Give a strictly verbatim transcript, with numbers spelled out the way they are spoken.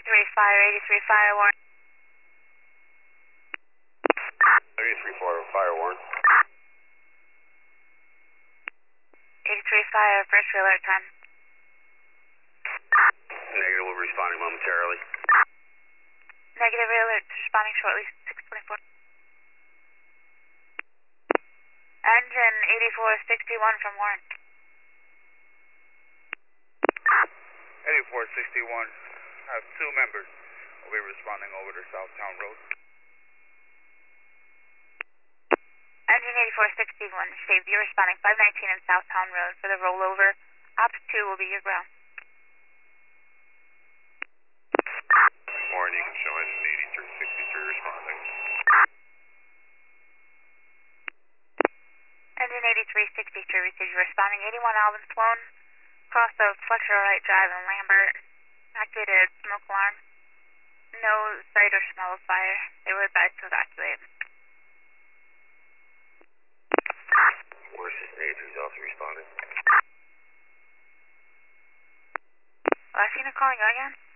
eighty-three fire, eighty-three fire, warrant. eighty-three fire, fire warrant. eighty-three fire, first alert time. Negative, we'll be responding momentarily. Negative alert, responding shortly, six twenty-four. Engine eighty-four sixty-one from warrant. eighty-four sixty-one, I have two members. We'll be responding over to Southtown Road. Engine eighty-four sixty-one, shaved, you're responding five nineteen in Southtown Road for the rollover. Ops two will be your ground. Warning, you can show engine eighty-three sixty-three responding. Engine eighty-three sixty-three received, you're responding eighty-one Alvin Sloan, cross of Fletcher Wright Drive in Lambert. Activated smoke alarm. No sight or smell of fire. They were advised to evacuate. Assistant eighty-three is also responding. Last unit calling you again?